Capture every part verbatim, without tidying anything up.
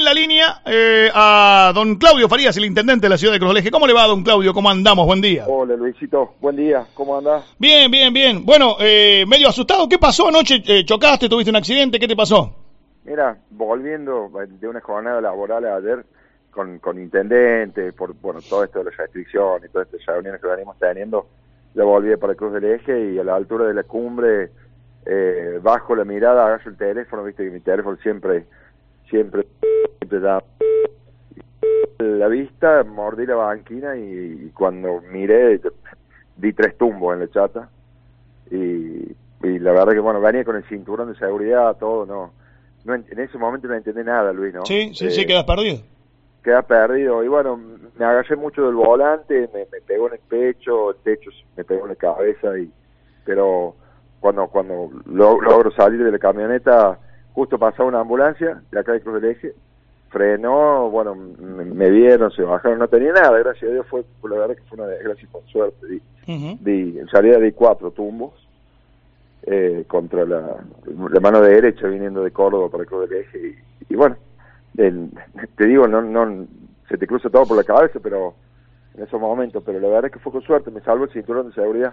la línea eh, a don Claudio Farías, el intendente de la ciudad de Cruz del Eje. ¿Cómo le va, don Claudio? ¿Cómo andamos? Buen día. Hola, Luisito. Buen día. ¿Cómo andás? Bien, bien, bien. Bueno, eh, medio asustado. ¿Qué pasó anoche? Eh, ¿Chocaste? ¿Tuviste un accidente? ¿Qué te pasó? Mira, volviendo de una jornada laboral ayer con, con intendentes, por bueno, todo esto de las restricciones y todas estas reuniones que venimos teniendo, ya volví para el Cruz del Eje y a la altura de la cumbre, eh, bajo la mirada, agarro el teléfono, viste que mi teléfono siempre, siempre, siempre da la vista, mordí la banquina y, y cuando miré, di tres tumbos en la chata y, y la verdad que, bueno, venía con el cinturón de seguridad, todo, no, no en, en ese momento no entendí nada, Luis, ¿no? Sí, sí, eh, sí, quedas perdido. Quedas perdido y bueno, me agarré mucho del volante, me, me pegó en el pecho, el techo me pegó en la cabeza, y pero cuando cuando log, logro salir de la camioneta, justo pasaba una ambulancia de acá de Cruz del Eje, frenó, bueno, me, me vieron, se bajaron, no tenía nada, gracias a Dios, fue, la verdad que fue una desgracia con suerte, di, uh-huh. di, en salida di cuatro tumbos eh, contra la, la mano derecha viniendo de Córdoba para Cruz del Eje y, y bueno, el, te digo, no no se te cruza todo por la cabeza, pero en esos momentos, pero la verdad es que fue con suerte, me salvo el cinturón de seguridad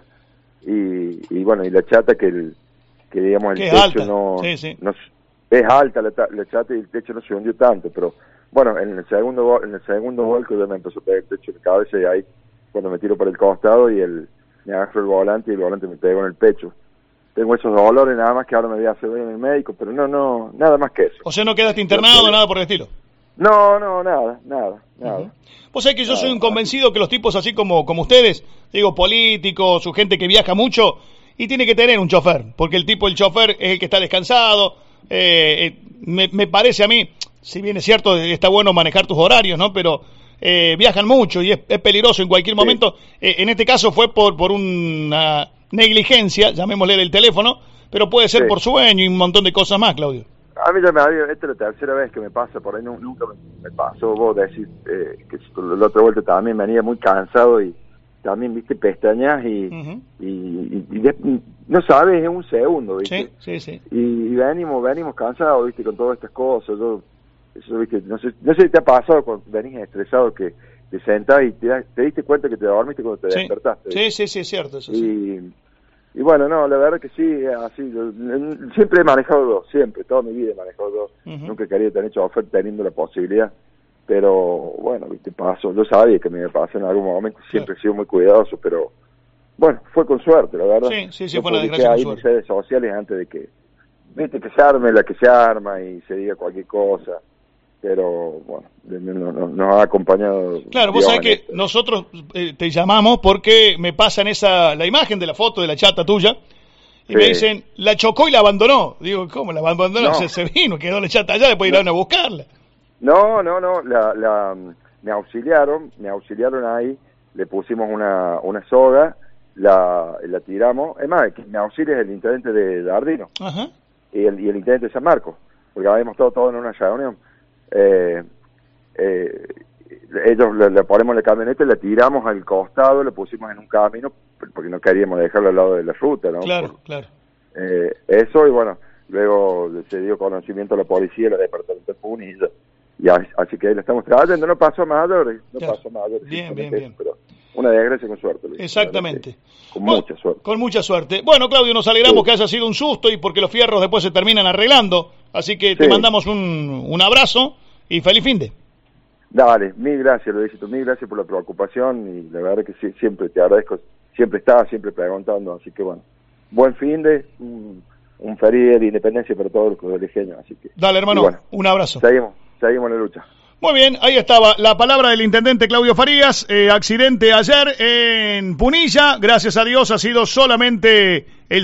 y, y bueno, y la chata que el que digamos el techo alta. no, sí, sí. no es alta la, la chata y el techo no se hundió tanto, pero bueno, en el segundo en el segundo vuelco ya me empezó a pegar el techo en la cabeza y ahí cuando me tiro para el costado y el me agarro el volante y el volante me pegó en el pecho. Tengo esos dolores nada más que ahora me voy a hacer ver en el médico, pero no, no, nada más que eso. O sea, ¿no quedaste internado o nada por el estilo? No, no, nada, nada, nada. Uh-huh. Vos sabés que yo nada, soy un convencido que los tipos así como, como ustedes, digo, políticos, su gente que viaja mucho, y tiene que tener un chofer, porque el tipo, el chofer es el que está descansado, eh, eh, me, me parece a mí, si bien es cierto, está bueno manejar tus horarios, ¿no? Pero eh, viajan mucho y es, es peligroso en cualquier momento. Sí. Eh, en este caso fue por, por una negligencia, llamémosle del teléfono, pero puede ser sí. por sueño y un montón de cosas más, Claudio. A mí ya me había, esta es la tercera vez que me pasa, por ahí no, nunca me, me pasó, vos decís eh, que la otra vuelta también venía muy cansado y también, viste, pestañas y, uh-huh. y, y, y de, no sabes, es un segundo, viste. Sí, sí, sí. Y, y venimos, venimos cansados, viste, con todas estas cosas, yo, eso, viste, no sé, no sé si te ha pasado cuando venís estresado que te sentás y te, te diste cuenta que te dormiste cuando te sí. despertaste. Sí, sí, sí, es cierto, eso y, sí. Y bueno, no, la verdad que sí, así, yo, siempre he manejado dos, siempre, toda mi vida he manejado dos, uh-huh. nunca quería tener chofer teniendo la posibilidad, pero bueno, viste, pasó, yo sabía que me iba a pasar en algún momento, siempre claro. he sido muy cuidadoso, pero bueno, fue con suerte, la verdad. Sí, sí, sí, yo fue una desgracia con ahí suerte. mis redes sociales antes de que, viste, que se arme la que se arma y se diga cualquier cosa. Pero bueno, nos no, no ha acompañado. Claro, vos sabés que esto. nosotros eh, te llamamos porque me pasan esa la imagen de la foto de la chata tuya y sí. me dicen, la chocó y la abandonó. Digo, ¿cómo la abandonó? No. Se, se vino, quedó la chata allá, después no. irán a buscarla. No, no, no, la, la, me auxiliaron, me auxiliaron ahí, le pusimos una, una soga, la, la tiramos. Es más, me auxilia es el intendente de Dardino Ajá. y, el, y el intendente de San Marcos, porque habíamos estado todos en una reunión. Eh, eh, ellos le, le ponemos la camioneta, la tiramos al costado, le pusimos en un camino porque no queríamos dejarlo al lado de la ruta, ¿no? Claro, Por, claro. Eh, eso y bueno, luego se dio conocimiento a la policía, la departamento de Puni y, y así, así que ahí la estamos trabajando, no pasó a mayores, no claro. pasó a mayores. Bien, bien, bien. Pero una desgracia con suerte. Luis, exactamente. Con bueno, mucha suerte. Con mucha suerte. Bueno, Claudio, nos alegramos sí. sí. que haya sido un susto y porque los fierros después se terminan arreglando, así que te sí. mandamos un, un abrazo y feliz finde. Dale, mil gracias, Luisito, mil gracias por la preocupación y la verdad que sí, siempre te agradezco, siempre estás, siempre preguntando, así que bueno, buen finde, un, un feliz día de independencia para todos los crucereños, así que... Dale, hermano, bueno, un abrazo. Seguimos, seguimos en la lucha. Muy bien, ahí estaba la palabra del intendente Claudio Farías, eh, accidente ayer en Punilla, gracias a Dios ha sido solamente el